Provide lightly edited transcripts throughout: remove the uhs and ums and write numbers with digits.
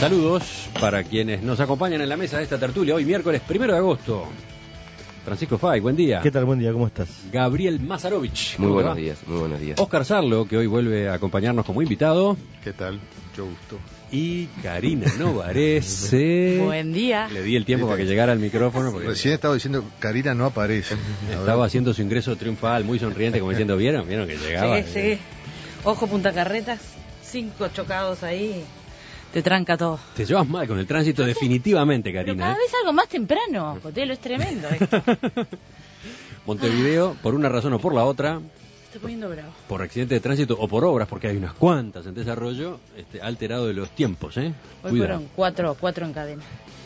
Saludos para quienes nos acompañan en la mesa de esta tertulia hoy miércoles 1 de agosto. Francisco Fay, buen día. ¿Qué tal? Buen día, ¿cómo estás? Gabriel Mazarovich. Muy buenos días, muy buenos días. Oscar Sarlo, que hoy vuelve a acompañarnos como invitado. ¿Qué tal? Mucho gusto. Y Karina Novarese. Buen día. Le di el tiempo para que llegara al micrófono. Porque Recién estaba diciendo, Karina no aparece. estaba haciendo su ingreso triunfal, muy sonriente, como diciendo, ¿vieron que llegaba? Sí. Ojo, Punta Carretas, 5 chocados ahí. Te tranca todo. Te llevas mal con el tránsito, definitivamente, Karina. Pero cada vez algo más temprano, Cotelo, es tremendo esto. Montevideo, por una razón o por la otra, Se está poniendo bravo. por accidente de tránsito o por obras, porque hay unas cuantas en desarrollo, ha alterado de los tiempos, ¿eh? Hoy fueron cuatro en cadena.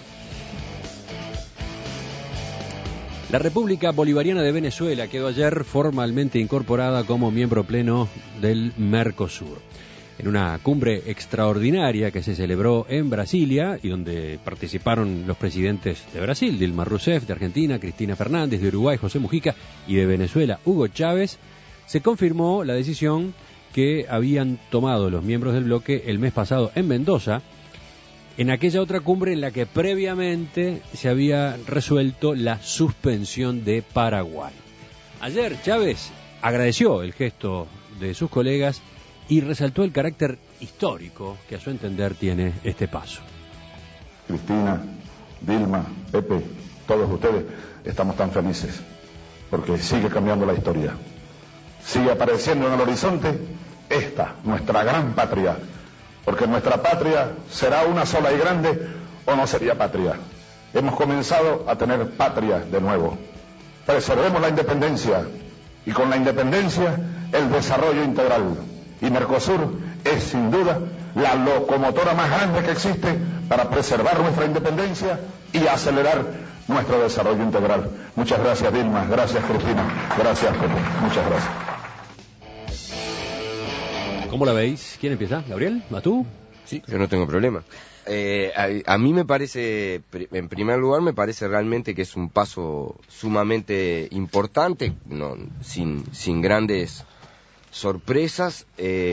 La República Bolivariana de Venezuela quedó ayer formalmente incorporada como miembro pleno del Mercosur. En una cumbre extraordinaria que se celebró en Brasilia y donde participaron los presidentes de Brasil, Dilma Rousseff, de Argentina, Cristina Fernández, de Uruguay, José Mujica, y de Venezuela, Hugo Chávez, se confirmó la decisión que habían tomado los miembros del bloque el mes pasado en Mendoza, en aquella otra cumbre en la que previamente se había resuelto la suspensión de Paraguay. Ayer Chávez agradeció el gesto de sus colegas y resaltó el carácter histórico que a su entender tiene este paso. Cristina, Dilma, Pepe, todos ustedes estamos tan felices porque sigue cambiando la historia. Sigue apareciendo en el horizonte esta, nuestra gran patria, porque nuestra patria será una sola y grande o no sería patria. Hemos comenzado a tener patria de nuevo. Preservemos la independencia y con la independencia el desarrollo integral. Y Mercosur es sin duda la locomotora más grande que existe para preservar nuestra independencia y acelerar nuestro desarrollo integral. Muchas gracias, Dilma, gracias, Cristina, gracias, Pepe, muchas gracias. ¿Cómo la veis? ¿Quién empieza? ¿Gabriel? ¿A tú? Sí, yo no tengo problema. A mí me parece, en primer lugar, me parece realmente que es un paso sumamente importante, sin grandes sorpresas.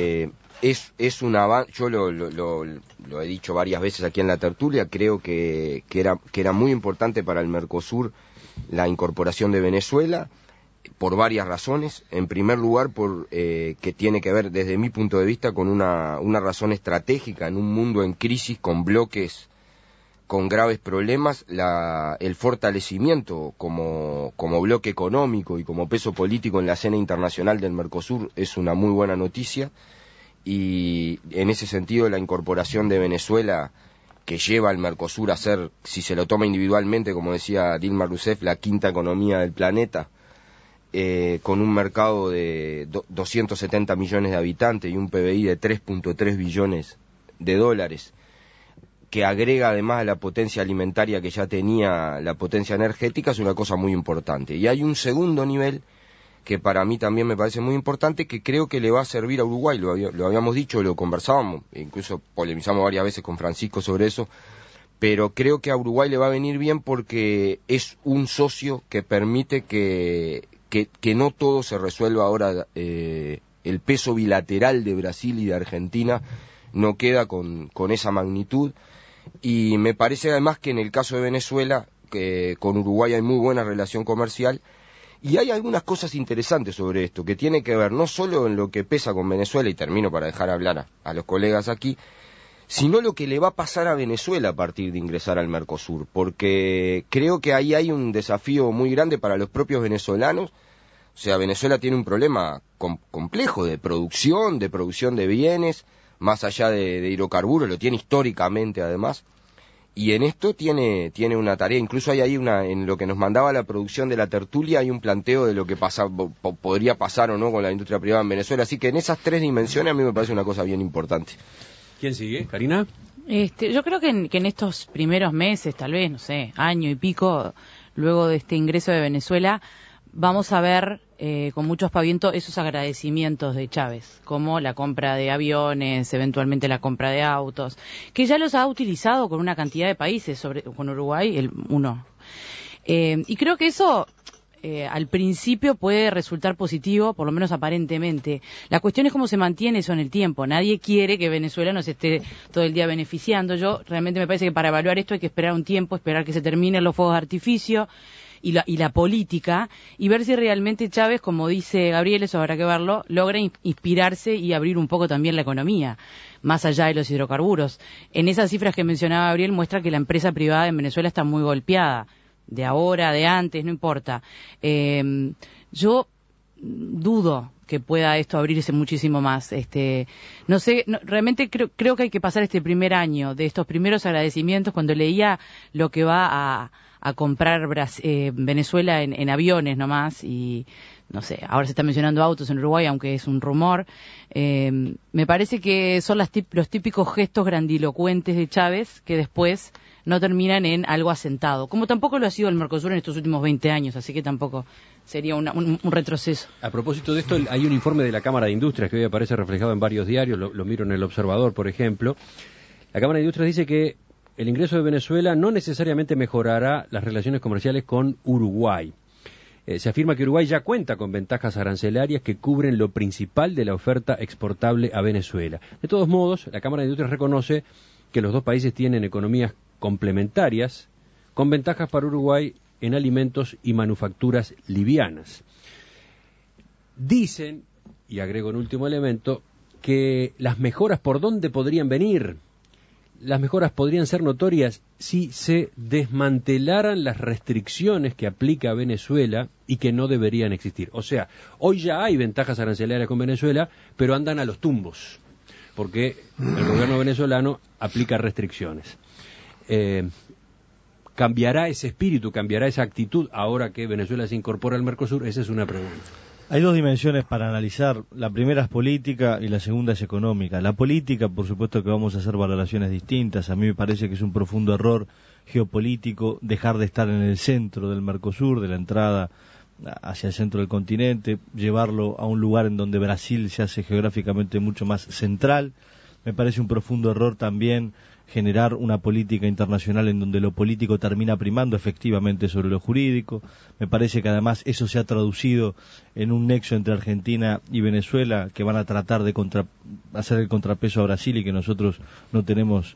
Es un avance. Yo lo he dicho varias veces aquí en la tertulia. Creo que era muy importante para el Mercosur la incorporación de Venezuela por varias razones. En primer lugar, que tiene que ver desde mi punto de vista con una razón estratégica en un mundo en crisis, con bloques con graves problemas. El fortalecimiento como bloque económico y como peso político en la escena internacional del Mercosur es una muy buena noticia, y en ese sentido la incorporación de Venezuela, que lleva al Mercosur a ser, si se lo toma individualmente, como decía Dilma Rousseff, la quinta economía del planeta, con un mercado de 270 millones de habitantes y un PBI de 3.3 billones de dólares, que agrega además a la potencia alimentaria que ya tenía la potencia energética, es una cosa muy importante. Y hay un segundo nivel que para mí también me parece muy importante, que creo que le va a servir a Uruguay. Lo habíamos dicho, lo conversábamos, incluso polemizamos varias veces con Francisco sobre eso, pero creo que a Uruguay le va a venir bien porque es un socio que permite que no todo se resuelva ahora. El peso bilateral de Brasil y de Argentina no queda con esa magnitud. Y me parece además que en el caso de Venezuela, que con Uruguay hay muy buena relación comercial, y hay algunas cosas interesantes sobre esto, que tiene que ver no solo en lo que pesa con Venezuela, y termino para dejar hablar a los colegas aquí, sino lo que le va a pasar a Venezuela a partir de ingresar al Mercosur, porque creo que ahí hay un desafío muy grande para los propios venezolanos. O sea, Venezuela tiene un problema complejo de producción de bienes, más allá de hidrocarburos, lo tiene históricamente además, y en esto tiene una tarea. Incluso hay ahí en lo que nos mandaba la producción de la tertulia, hay un planteo de lo que podría pasar o no con la industria privada en Venezuela, así que en esas tres dimensiones a mí me parece una cosa bien importante. ¿Quién sigue? ¿Karina? Yo creo que en estos primeros meses, tal vez, no sé, año y pico, luego de este ingreso de Venezuela, vamos a ver con mucho aspaviento esos agradecimientos de Chávez, como la compra de aviones, eventualmente la compra de autos, que ya los ha utilizado con una cantidad de países, con Uruguay, uno. Y creo que eso al principio puede resultar positivo, por lo menos aparentemente. La cuestión es cómo se mantiene eso en el tiempo. Nadie quiere que Venezuela nos esté todo el día beneficiando. Yo realmente me parece que para evaluar esto hay que esperar un tiempo, esperar que se terminen los fuegos de artificio y la política, y ver si realmente Chávez, como dice Gabriel, eso habrá que verlo, logra inspirarse y abrir un poco también la economía, más allá de los hidrocarburos. En esas cifras que mencionaba Gabriel muestra que la empresa privada en Venezuela está muy golpeada, de ahora, de antes, no importa. Yo dudo que pueda esto abrirse muchísimo más. No sé, realmente creo que hay que pasar este primer año de estos primeros agradecimientos. Cuando leía lo que va a comprar Venezuela en aviones nomás, y no sé, ahora se está mencionando autos en Uruguay, aunque es un rumor, me parece que son los típicos gestos grandilocuentes de Chávez que después no terminan en algo asentado, como tampoco lo ha sido el Mercosur en estos últimos 20 años, así que tampoco sería un retroceso. A propósito de esto, hay un informe de la Cámara de Industrias que hoy aparece reflejado en varios diarios, lo miro en El Observador, por ejemplo. La Cámara de Industrias dice que el ingreso de Venezuela no necesariamente mejorará las relaciones comerciales con Uruguay. Se afirma que Uruguay ya cuenta con ventajas arancelarias que cubren lo principal de la oferta exportable a Venezuela. De todos modos, la Cámara de Industrias reconoce que los dos países tienen economías complementarias con ventajas para Uruguay en alimentos y manufacturas livianas. Dicen, y agrego un último elemento, que las mejoras por dónde podrían venir. Las mejoras podrían ser notorias si se desmantelaran las restricciones que aplica Venezuela y que no deberían existir. O sea, hoy ya hay ventajas arancelarias con Venezuela, pero andan a los tumbos, porque el gobierno venezolano aplica restricciones. ¿Cambiará ese espíritu, cambiará esa actitud ahora que Venezuela se incorpora al Mercosur? Esa es una pregunta. Hay dos dimensiones para analizar. La primera es política y la segunda es económica. La política, por supuesto que vamos a hacer valoraciones distintas. A mí me parece que es un profundo error geopolítico dejar de estar en el centro del Mercosur, de la entrada hacia el centro del continente, llevarlo a un lugar en donde Brasil se hace geográficamente mucho más central. Me parece un profundo error también generar una política internacional en donde lo político termina primando efectivamente sobre lo jurídico. Me parece que además eso se ha traducido en un nexo entre Argentina y Venezuela que van a tratar de hacer el contrapeso a Brasil, y que nosotros no tenemos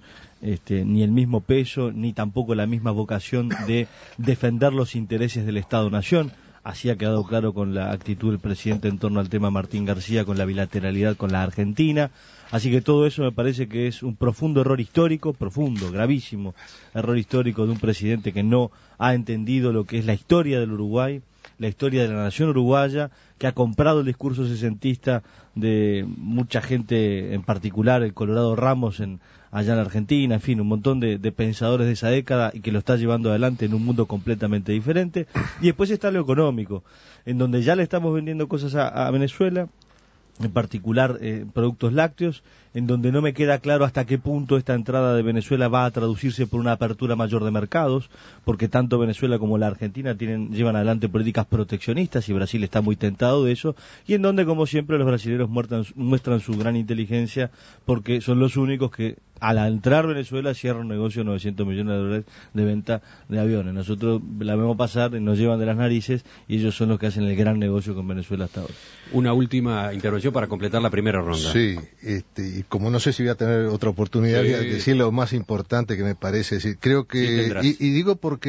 ni el mismo peso ni tampoco la misma vocación de defender los intereses del Estado-Nación. Así ha quedado claro con la actitud del presidente en torno al tema Martín García, con la bilateralidad con la Argentina. Así que todo eso me parece que es un profundo error histórico, profundo, gravísimo error histórico de un presidente que no ha entendido lo que es la historia del Uruguay, la historia de la nación uruguaya, que ha comprado el discurso sesentista de mucha gente, en particular el Colorado Ramos allá en Argentina, en fin, un montón de pensadores de esa década, y que lo está llevando adelante en un mundo completamente diferente. Y después está lo económico, en donde ya le estamos vendiendo cosas a Venezuela, en particular productos lácteos, en donde no me queda claro hasta qué punto esta entrada de Venezuela va a traducirse por una apertura mayor de mercados, porque tanto Venezuela como la Argentina llevan adelante políticas proteccionistas, y Brasil está muy tentado de eso, y en donde, como siempre, los brasileños muestran su gran inteligencia, porque son los únicos que al entrar Venezuela cierran un negocio de $900 millones de venta de aviones. Nosotros la vemos pasar y nos llevan de las narices, y ellos son los que hacen el gran negocio con Venezuela hasta ahora. Una última intervención para completar la primera ronda. Sí, y como no sé si voy a tener otra oportunidad de decir lo más importante que me parece, creo que, y digo porque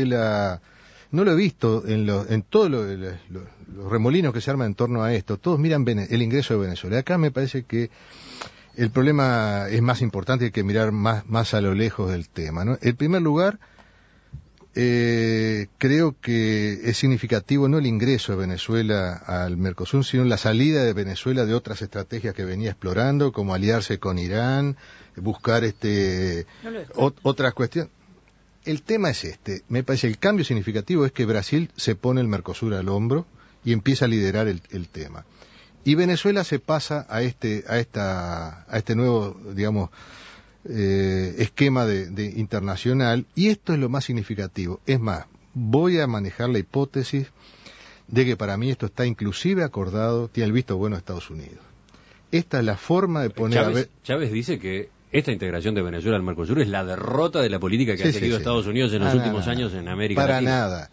no lo he visto en todos los remolinos que se arman en torno a esto, todos miran el ingreso de Venezuela. Acá me parece que el problema es más importante, hay que mirar más a lo lejos del tema, ¿no? En primer lugar, creo que es significativo no el ingreso de Venezuela al Mercosur, sino la salida de Venezuela de otras estrategias que venía explorando, como aliarse con Irán, buscar otras cuestiones. El tema es me parece el cambio significativo es que Brasil se pone el Mercosur al hombro y empieza a liderar el tema. Y Venezuela se pasa a este nuevo, digamos, esquema de internacional, y esto es lo más significativo. Es más, voy a manejar la hipótesis de que para mí esto está inclusive acordado, tiene el visto bueno de Estados Unidos. Esta es la forma de poner Chávez dice que esta integración de Venezuela al Mercosur es la derrota de la política que ha seguido Estados Unidos en los últimos años en América Latina. Para nada.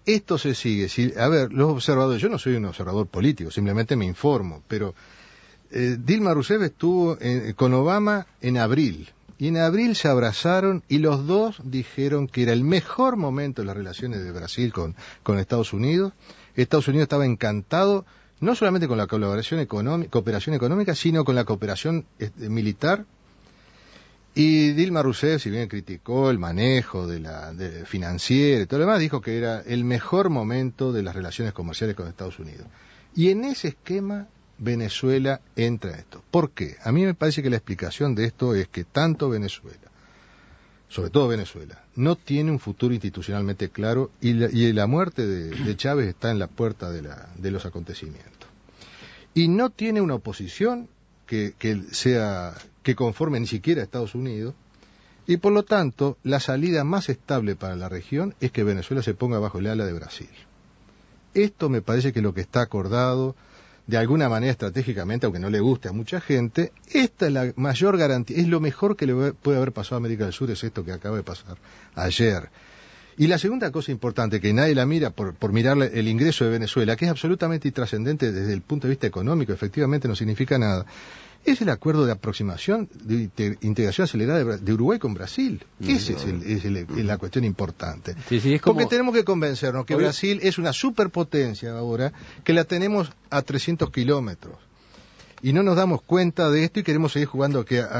esto se sigue. A ver, los observadores, yo no soy un observador político, simplemente me informo, pero Dilma Rousseff estuvo con Obama en abril, y en abril se abrazaron y los dos dijeron que era el mejor momento de las relaciones de Brasil con Estados Unidos. Estados Unidos estaba encantado, no solamente con la cooperación económica, sino con la cooperación militar. Y Dilma Rousseff, si bien criticó el manejo de financiero y todo lo demás, dijo que era el mejor momento de las relaciones comerciales con Estados Unidos. Y en ese esquema Venezuela entra en esto. ¿Por qué? A mí me parece que la explicación de esto es que tanto Venezuela, sobre todo Venezuela, no tiene un futuro institucionalmente claro y la muerte de Chávez está en la puerta de los acontecimientos. Y no tiene una oposición que conforme ni siquiera a Estados Unidos, y por lo tanto la salida más estable para la región es que Venezuela se ponga bajo el ala de Brasil. Esto me parece que es lo que está acordado de alguna manera estratégicamente, aunque no le guste a mucha gente. Esta es la mayor garantía, es lo mejor que le puede haber pasado a América del Sur, es esto que acaba de pasar ayer. Y la segunda cosa importante, que nadie la mira por mirar el ingreso de Venezuela, que es absolutamente intrascendente desde el punto de vista económico, efectivamente no significa nada, es el acuerdo de aproximación, de integración acelerada de Uruguay con Brasil. Esa es la cuestión importante. Sí, es como... Porque tenemos que convencernos que Brasil es una superpotencia ahora, que la tenemos a 300 kilómetros. Y no nos damos cuenta de esto y queremos seguir jugando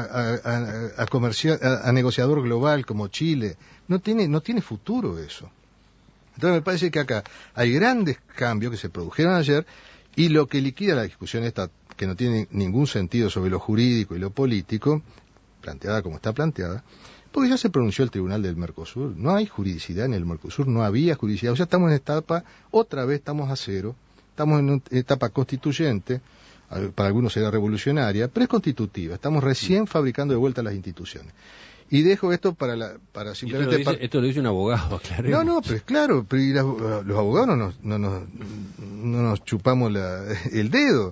a negociador global como Chile. No tiene futuro eso. Entonces me parece que acá hay grandes cambios que se produjeron ayer y lo que liquida la discusión esta, que no tiene ningún sentido sobre lo jurídico y lo político, planteada como está planteada, porque ya se pronunció el Tribunal del Mercosur. No hay juridicidad en el Mercosur, no había juridicidad. O sea, estamos en etapa, otra vez estamos a cero, estamos en una etapa constituyente, para algunos será revolucionaria, pero es constitutiva. Estamos recién fabricando de vuelta las instituciones. Y dejo esto para simplemente... Esto lo dice un abogado, claro. No, pero es claro, pero los abogados no nos chupamos el dedo.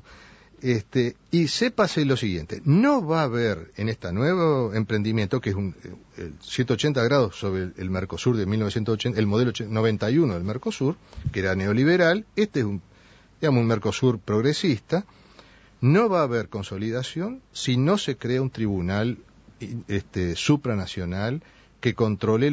Y sépase lo siguiente, no va a haber en este nuevo emprendimiento, que es el 180 grados sobre el Mercosur de 1980, el modelo 91 del Mercosur, que era neoliberal, este es un Mercosur progresista. No va a haber consolidación si no se crea un tribunal supranacional que controle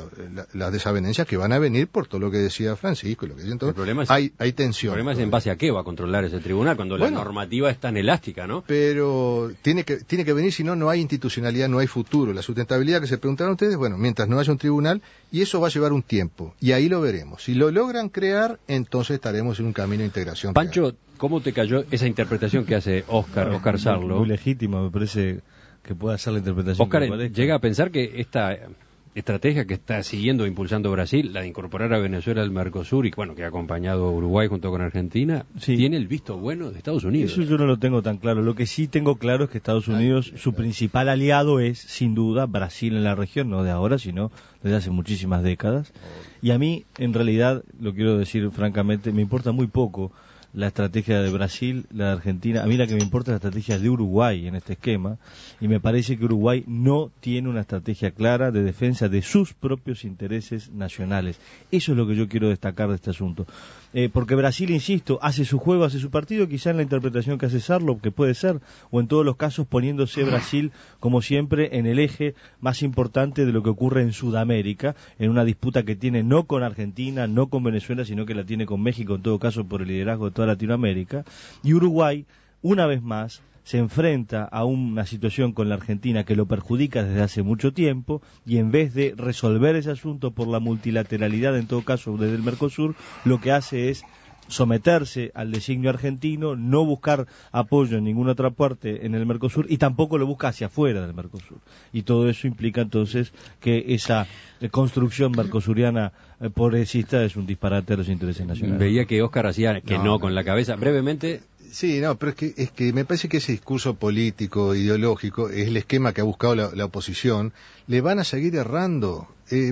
las desavenencias que van a venir por todo lo que decía Francisco. Lo que decía, entonces, hay tensión. El problema es en base a qué va a controlar ese tribunal, cuando la normativa es tan elástica, ¿no? Pero tiene que venir, si no hay institucionalidad, no hay futuro. La sustentabilidad que se preguntaron ustedes, mientras no haya un tribunal, y eso va a llevar un tiempo, y ahí lo veremos. Si lo logran crear, entonces estaremos en un camino de integración. Pancho, ¿cómo te cayó esa interpretación que hace Oscar Sarlo? Muy legítima, me parece que pueda hacer la interpretación. Oscar llega a pensar que esta estrategia que está siguiendo e impulsando Brasil, la de incorporar a Venezuela al Mercosur y que ha acompañado a Uruguay junto con Argentina, tiene el visto bueno de Estados Unidos. Eso yo no lo tengo tan claro. Lo que sí tengo claro es que Estados Unidos, su principal aliado es, sin duda, Brasil en la región, no de ahora, sino desde hace muchísimas décadas. Y a mí, en realidad, lo quiero decir francamente, me importa muy poco la estrategia de Brasil, la de Argentina. A mí la que me importa es la estrategia de Uruguay en este esquema, y me parece que Uruguay no tiene una estrategia clara de defensa de sus propios intereses nacionales. Eso es lo que yo quiero destacar de este asunto. Porque Brasil, insisto, hace su juego, hace su partido, quizá en la interpretación que hace Sarlo, que puede ser, o en todos los casos poniéndose Brasil, como siempre, en el eje más importante de lo que ocurre en Sudamérica, en una disputa que tiene no con Argentina, no con Venezuela, sino que la tiene con México, en todo caso por el liderazgo de toda Latinoamérica. Y Uruguay, una vez más, se enfrenta a una situación con la Argentina que lo perjudica desde hace mucho tiempo, y en vez de resolver ese asunto por la multilateralidad, en todo caso desde el Mercosur, lo que hace es someterse al designio argentino, no buscar apoyo en ninguna otra parte en el Mercosur, y tampoco lo busca hacia afuera del Mercosur. Y todo eso implica entonces que esa construcción mercosuriana progresista es un disparate de los intereses nacionales. Veía que Oscar hacía que no con la cabeza. Brevemente... Sí, pero es que me parece que ese discurso político, ideológico, es el esquema que ha buscado la oposición. Le van a seguir errando.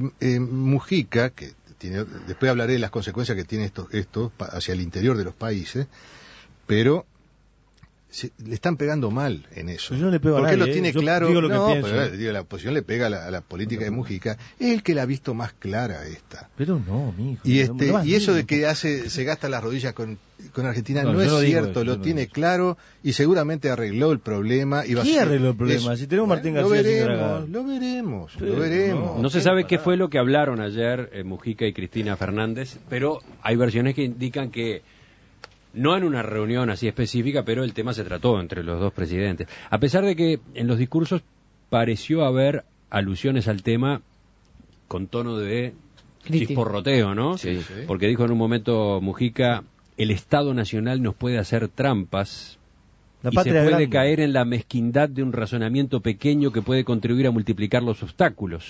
Mujica, que después hablaré de las consecuencias que tiene esto hacia el interior de los países, pero le están pegando mal en eso. Yo no le pego a porque nadie, él lo tiene yo claro. digo lo que no, pienso. pero digo, la oposición le pega a la política de Mujica. Es el que la ha visto más clara esta. Pero no, mijo. Y eso de que se gasta las rodillas con Argentina no es cierto, lo tiene claro y seguramente arregló el problema. ¿Quién arregló el problema? Si tenemos Martín García lo veremos. No se sabe qué fue lo que hablaron ayer Mujica y Cristina Fernández, pero hay versiones que indican que no en una reunión así específica, pero el tema se trató entre los dos presidentes. A pesar de que en los discursos pareció haber alusiones al tema con tono de chisporroteo, ¿no? Sí. Porque dijo en un momento Mujica, el Estado Nacional nos puede hacer trampas La y se patria puede grande. caer en la mezquindad de un razonamiento pequeño que puede contribuir a multiplicar los obstáculos.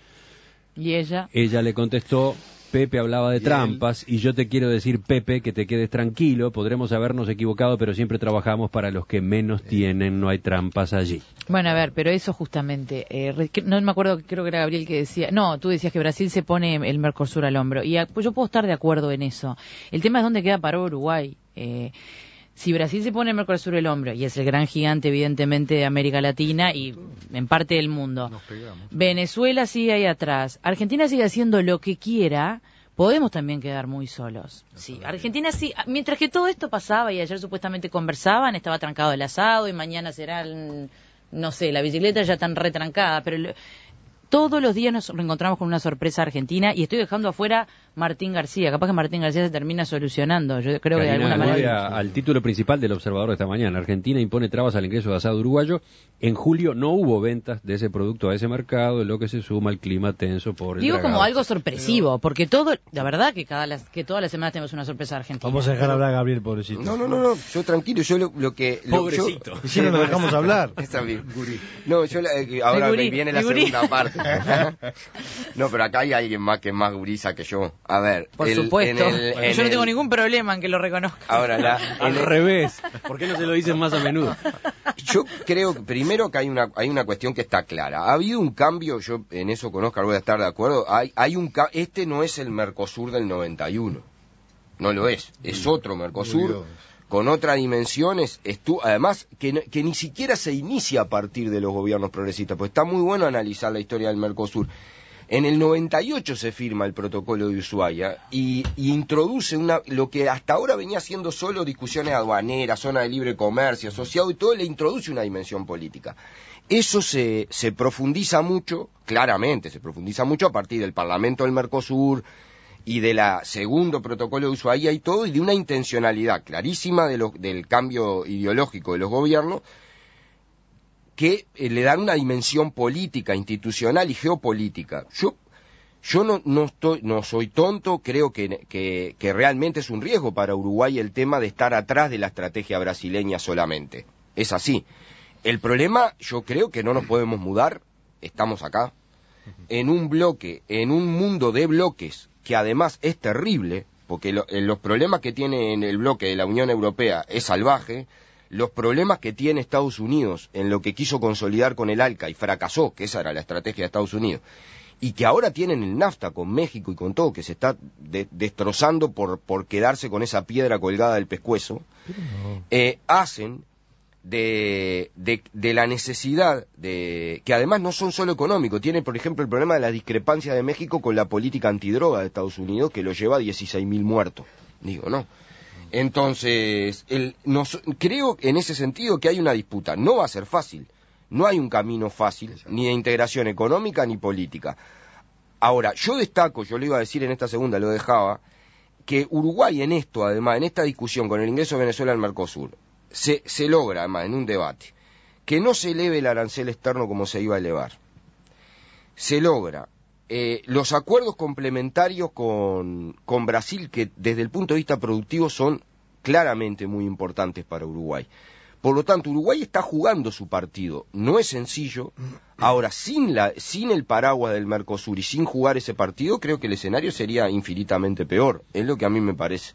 Y ella, Ella le contestó, Pepe hablaba de Y trampas y yo te quiero decir, Pepe, que te quedes tranquilo, podremos habernos equivocado, pero siempre trabajamos para los que menos tienen, no hay trampas allí. bueno, a ver, pero eso justamente, no me acuerdo, creo que era Gabriel que decía, no, tú decías que Brasil se pone el Mercosur al hombro, y pues yo puedo estar de acuerdo en eso. El tema es dónde queda parado Uruguay. Si Brasil se pone el Mercosur al hombro, y es el gran gigante evidentemente de América Latina y en parte del mundo, Venezuela sigue ahí atrás, Argentina sigue haciendo lo que quiera, podemos también quedar muy solos. Sí, Argentina sí, mientras que todo esto pasaba y ayer supuestamente conversaban, estaba trancado el asado y mañana será, no sé, la bicicleta ya tan retrancada, pero todos los días nos reencontramos con una sorpresa argentina y estoy dejando afuera Martín García. Capaz que Martín García se termina solucionando. Yo creo que de Karina, alguna vuelve manera. al título principal del Observador de esta mañana. Argentina impone trabas al ingreso de asado uruguayo. En julio no hubo ventas de ese producto a ese mercado, lo que se suma al clima tenso por el Digo dragado. como algo sorpresivo, porque la verdad que todas las semanas tenemos una sorpresa argentina. Vamos a dejar hablar a Gabriel, pobrecito. No, yo tranquilo, yo lo que... Pobrecito. Y si no lo dejamos hablar. Está bien. No, ahora gurí, me viene la mi gurí. segunda parte. No, pero acá hay alguien más que es más gurisa que yo. A ver. Por supuesto. Yo no tengo ningún problema en que lo reconozca. Ahora, Al revés. ¿Por qué no se lo dicen más a menudo? yo creo que primero que hay una cuestión que está clara. Ha habido un cambio, yo en eso con Oscar voy a estar de acuerdo. Este no es el Mercosur del 91. No lo es. Es otro Mercosur. Con otras dimensiones, además que ni siquiera se inicia a partir de los gobiernos progresistas, pues está muy bueno analizar la historia del Mercosur. En el 98 se firma el protocolo de Ushuaia y introduce lo que hasta ahora venía siendo solo discusiones aduaneras, zona de libre comercio, asociado y todo, le introduce una dimensión política. Eso se profundiza mucho, claramente se profundiza mucho a partir del Parlamento del Mercosur y de la segundo protocolo de Ushuaia y todo, y de una intencionalidad clarísima del cambio ideológico de los gobiernos, que le dan una dimensión política, institucional y geopolítica. Yo no soy tonto, creo que realmente es un riesgo para Uruguay el tema de estar atrás de la estrategia brasileña solamente. Es así. El problema, yo creo que no nos podemos mudar, estamos acá, en un bloque, en un mundo de bloques, que además es terrible, porque los problemas que tiene en el bloque de la Unión Europea es salvaje. Los problemas que tiene Estados Unidos en lo que quiso consolidar con el ALCA y fracasó, que esa era la estrategia de Estados Unidos, y que ahora tienen el NAFTA con México y con todo, que se está destrozando por quedarse con esa piedra colgada del pescuezo, hacen de la necesidad de que además no son solo económicos, tienen por ejemplo el problema de la discrepancia de México con la política antidroga de Estados Unidos, que lo lleva a 16.000 muertos. Digo, no. Entonces, creo en ese sentido que hay una disputa. No va a ser fácil. No hay un camino fácil, ni de integración económica ni política. Ahora, yo destaco, yo le iba a decir en esta segunda, lo dejaba, que Uruguay en esto, además, en esta discusión con el ingreso de Venezuela al Mercosur, se logra, además, en un debate, que no se eleve el arancel externo como se iba a elevar. Se logra los acuerdos complementarios con Brasil, que desde el punto de vista productivo son claramente muy importantes para Uruguay. Por lo tanto, Uruguay está jugando su partido. No es sencillo. Ahora, sin el paraguas del Mercosur y sin jugar ese partido, creo que el escenario sería infinitamente peor. Es lo que a mí me parece.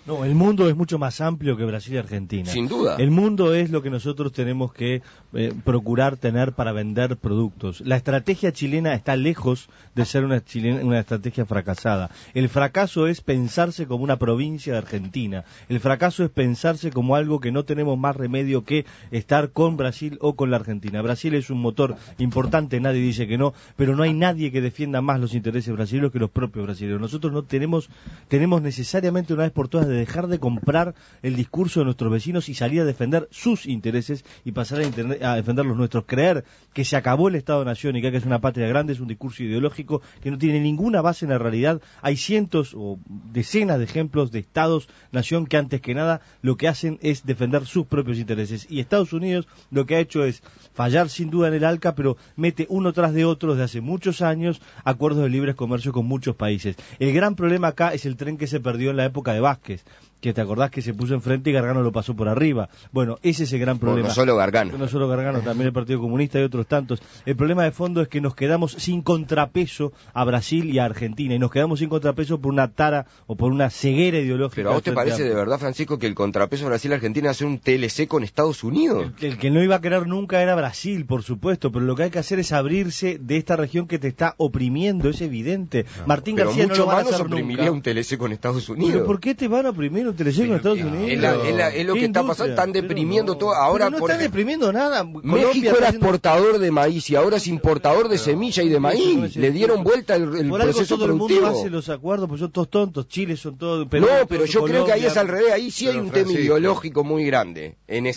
No, el mundo es mucho más amplio que Brasil y Argentina. Sin duda. El mundo es lo que nosotros tenemos que procurar tener para vender productos. La estrategia chilena está lejos de ser una estrategia fracasada. El fracaso es pensarse como una provincia de Argentina. El fracaso es pensarse como algo que no tenemos más remedio que estar con Brasil o con la Argentina. Brasil es un motor importante, nadie dice que no, pero no hay nadie que defienda más los intereses brasileños que los propios brasileños. Nosotros no tenemos necesariamente una vez por todas de dejar de comprar el discurso de nuestros vecinos y salir a defender sus intereses y pasar a defender los nuestros. Creer que se acabó el Estado-Nación y que es una patria grande es un discurso ideológico que no tiene ninguna base en la realidad. Hay cientos o decenas de ejemplos de Estados-Nación que antes que nada lo que hacen es defender sus propios intereses. Y Estados Unidos lo que ha hecho es fallar sin duda en el ALCA, pero mete uno tras de otro desde hace muchos años acuerdos de libre comercio con muchos países. El gran problema acá es el tren que se perdió en la época de Vázquez, que te acordás que se puso enfrente y Gargano lo pasó por arriba. Bueno, ese es el gran problema. No solo Gargano. No solo Gargano, también el Partido Comunista y otros tantos. El problema de fondo es que nos quedamos sin contrapeso a Brasil y a Argentina, y nos quedamos sin contrapeso por una tara o por una ceguera ideológica. Pero ¿a vos te parece de verdad, Francisco, que el contrapeso Brasil-Argentina hace un TLC con Estados Unidos? El que no iba a querer nunca era Brasil, por supuesto, pero lo que hay que hacer es abrirse de esta región que te está oprimiendo, es evidente. Martín pero García no lo van a hacer nunca. oprimiría un TLC con Estados Unidos. ¿Pero por qué te van a oprimir un TLC con Estados Unidos? Es lo que está pasando, están deprimiendo todo. Ahora, no están deprimiendo nada. México era exportador de maíz y ahora es importador de semilla y de maíz. Le dieron vuelta el proceso todo productivo. El mundo hace los acuerdos, pues son todos tontos. Chile son todos. Perú, no, pero yo Colombia. Creo que ahí es al revés. Ahí sí hay un tema ideológico muy grande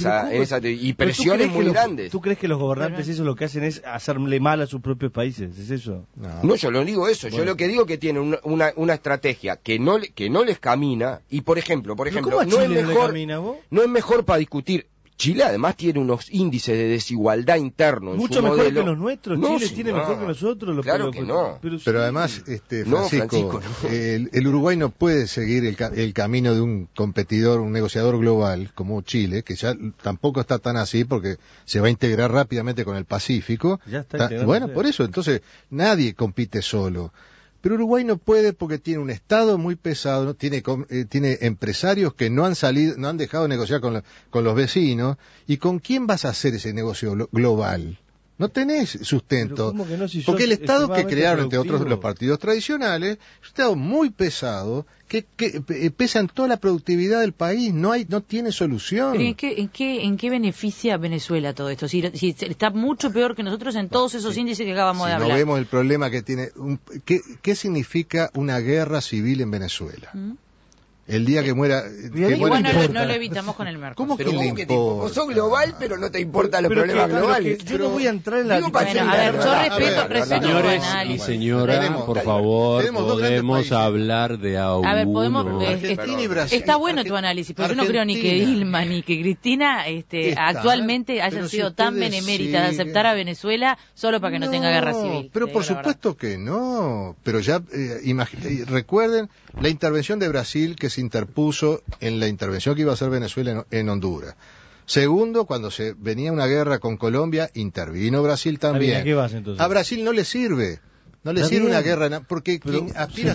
y presiones muy grandes. ¿Tú crees que los gobernantes eso lo que hacen es hacerle mal a sus propios países? ¿Es eso? No, yo no digo eso. Bueno. Yo lo que digo que tienen una estrategia que no les camina y por ejemplo, no es mejor para discutir. Chile además tiene unos índices de desigualdad interno en mucho su mejor modelo. Que los nuestros. No, Chile tiene mejor que nosotros. Claro que no. Pero además, Francisco, el Uruguay no puede seguir el camino de un competidor, un negociador global como Chile, que ya tampoco está tan así porque se va a integrar rápidamente con el Pacífico. Ya está bueno, por eso, entonces nadie compite solo. Pero Uruguay no puede porque tiene un Estado muy pesado, ¿no? Tiene empresarios que no han dejado de negociar con los vecinos. ¿Y con quién vas a hacer ese negocio global? No tenés sustento. ¿Cómo que no, si porque el Estado que crearon, entre otros, los partidos tradicionales, es un Estado muy pesado, que pesa en toda la productividad del país, no tiene solución. ¿Pero en qué beneficia a Venezuela todo esto? Si está mucho peor que nosotros en todos esos índices que acabamos de hablar. No vemos el problema que tiene. ¿Qué significa una guerra civil en Venezuela? El día que muera... Igual no lo evitamos con el Mercosur. ¿Cómo que le importa? Vos sos global, pero no te importan los problemas globales. Yo no voy a entrar en la... Bueno, a ver, yo respeto señores y señora, por favor, podemos hablar de a uno. A ver, podemos... Está bueno tu análisis, pero yo no creo ni que Dilma ni que Cristina actualmente hayan sido tan beneméritas de aceptar a Venezuela solo para que no tenga guerra civil. Pero por supuesto que no. Pero ya, recuerden la intervención de Brasil que se interpuso en la intervención que iba a hacer Venezuela en Honduras. Segundo, cuando se venía una guerra con Colombia, intervino Brasil también. ¿A qué vas, entonces? A Brasil no le sirve. No le sirve una guerra, porque quien aspira a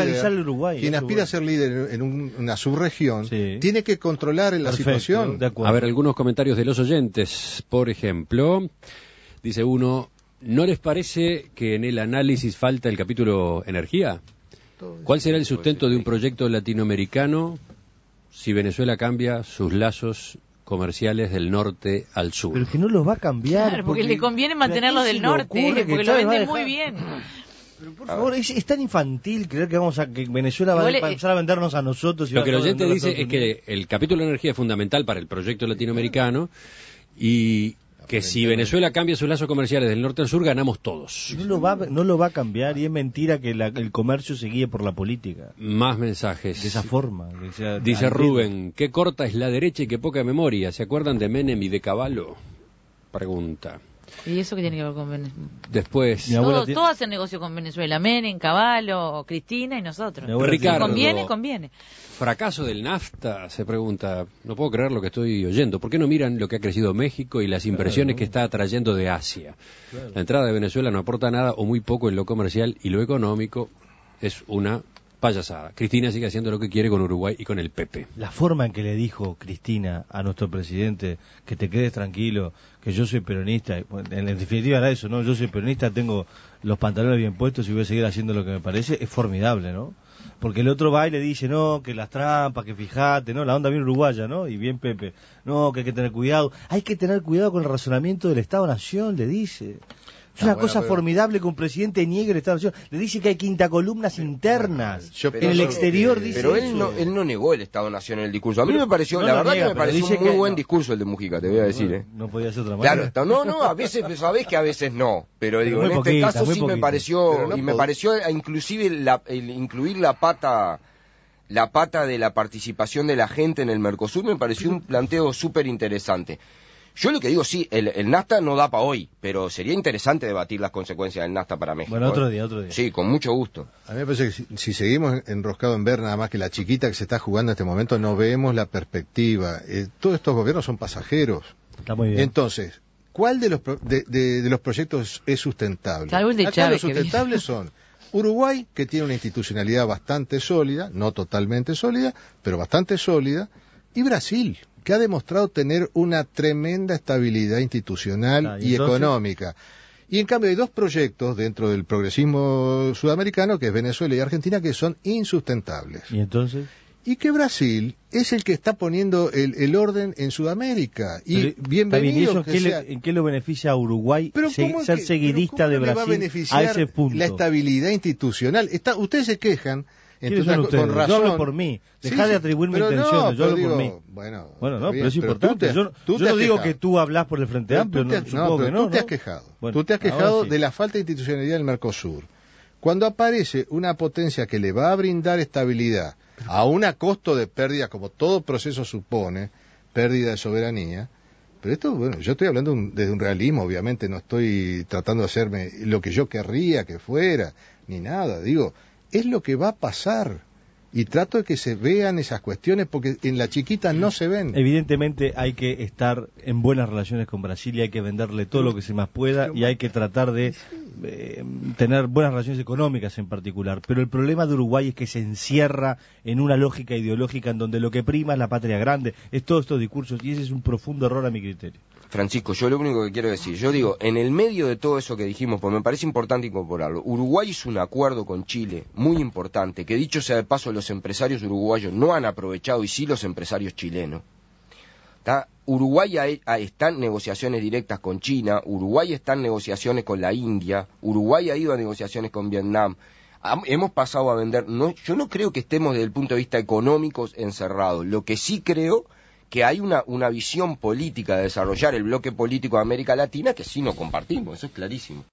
ser líder en una subregión, tiene que controlar la situación. A ver, algunos comentarios de los oyentes. Por ejemplo, dice uno, ¿no les parece que en el análisis falta el capítulo energía? ¿Cuál será el sustento de un proyecto latinoamericano si Venezuela cambia sus lazos comerciales del norte al sur? Pero que no los va a cambiar. Claro, porque le conviene mantenerlos del norte, porque lo venden muy bien. Pero por favor, es tan infantil creer que Venezuela va a empezar a vendernos a nosotros. Lo que el oyente dice es que el capítulo de energía es fundamental para el proyecto latinoamericano y que si Venezuela cambia sus lazos comerciales del norte al sur, ganamos todos. No lo va a cambiar y es mentira que el comercio se guíe por la política. Más mensajes. De esa forma. Dice Rubén, qué corta es la derecha y qué poca memoria. ¿Se acuerdan de Menem y de Cavallo? Pregunta. ¿Y eso qué tiene que ver con Venezuela? Después... Todos hacen negocio con Venezuela. Menem, Cavallo, Cristina y nosotros. Ricardo. Conviene. Fracaso del NAFTA, se pregunta. No puedo creer lo que estoy oyendo. ¿Por qué no miran lo que ha crecido México y las inversiones que está atrayendo de Asia? La entrada de Venezuela no aporta nada o muy poco en lo comercial y lo económico es una payasada. Cristina sigue haciendo lo que quiere con Uruguay y con el Pepe. La forma en que le dijo Cristina a nuestro presidente que te quedes tranquilo, que yo soy peronista, en definitiva era eso, ¿no? Yo soy peronista, tengo los pantalones bien puestos y voy a seguir haciendo lo que me parece, es formidable, ¿no? Porque el otro va y le dice, no, que las trampas, que fijate, ¿no? La onda bien uruguaya, ¿no? Y bien Pepe, no, que hay que tener cuidado. Hay que tener cuidado con el razonamiento del Estado-Nación, le dice. Es una cosa formidable que un presidente niegue el Estado-Nación. Le dice que hay quinta columnas internas. En el exterior dice pero eso. él no negó el Estado-Nación en el discurso. A mí me pareció, la verdad que me pareció un muy buen discurso el de Mujica, te voy a decir. No podía ser otra manera. Claro, a veces, sabés que a veces no. Pero digo, en este caso sí me pareció, y me pareció inclusive incluir la pata de la participación de la gente en el Mercosur, me pareció un planteo súper interesante. Yo lo que digo, sí, el NAFTA no da para hoy, pero sería interesante debatir las consecuencias del NAFTA para México. Bueno, otro día. Sí, con mucho gusto. A mí me parece que si seguimos enroscados en ver nada más que la chiquita que se está jugando en este momento, no vemos la perspectiva. Todos estos gobiernos son pasajeros. Está muy bien. Entonces, ¿cuál de los proyectos es sustentable? Salvo el de Acá Chávez, los sustentables son Uruguay, que tiene una institucionalidad bastante sólida, no totalmente sólida, pero bastante sólida, y Brasil, que ha demostrado tener una tremenda estabilidad institucional y económica. Y en cambio hay dos proyectos dentro del progresismo sudamericano, que es Venezuela y Argentina, que son insustentables. ¿Y entonces? Y que Brasil es el que está poniendo el orden en Sudamérica. Y bienvenido que sea. ¿En qué lo beneficia a Uruguay ser seguidista de Brasil va a beneficiar a ese punto? La estabilidad institucional. Ustedes se quejan. Con razón. Yo hablo por mí. Dejá de atribuirme intenciones. Yo hablo por mí. Bueno, no, pero es importante. Yo no digo que tú hablas por el Frente Amplio. Supongo que no. Tú te has quejado. Tú te has quejado de la falta de institucionalidad del Mercosur. Cuando aparece una potencia que le va a brindar estabilidad, aún a costo de pérdida, como todo proceso supone, pérdida de soberanía. Pero esto, bueno, yo estoy hablando desde un realismo, obviamente, no estoy tratando de hacerme lo que yo querría que fuera, ni nada. Digo, es lo que va a pasar. Y trato de que se vean esas cuestiones, porque en la chiquita no se ven. Evidentemente hay que estar en buenas relaciones con Brasil y hay que venderle todo lo que se más pueda y hay que tratar de tener buenas relaciones económicas en particular. Pero el problema de Uruguay es que se encierra en una lógica ideológica en donde lo que prima es la patria grande, es todos estos discursos, y ese es un profundo error a mi criterio. Francisco, yo lo único que quiero decir, yo digo, en el medio de todo eso que dijimos, pues me parece importante incorporarlo, Uruguay hizo un acuerdo con Chile muy importante, que dicho sea de paso, los empresarios uruguayos no han aprovechado, y sí los empresarios chilenos. Uruguay está en negociaciones directas con China, Uruguay está en negociaciones con la India, Uruguay ha ido a negociaciones con Vietnam. Hemos pasado a vender, yo no creo que estemos desde el punto de vista económico encerrados, lo que sí creo que hay una visión política de desarrollar el bloque político de América Latina que sí no compartimos, eso es clarísimo.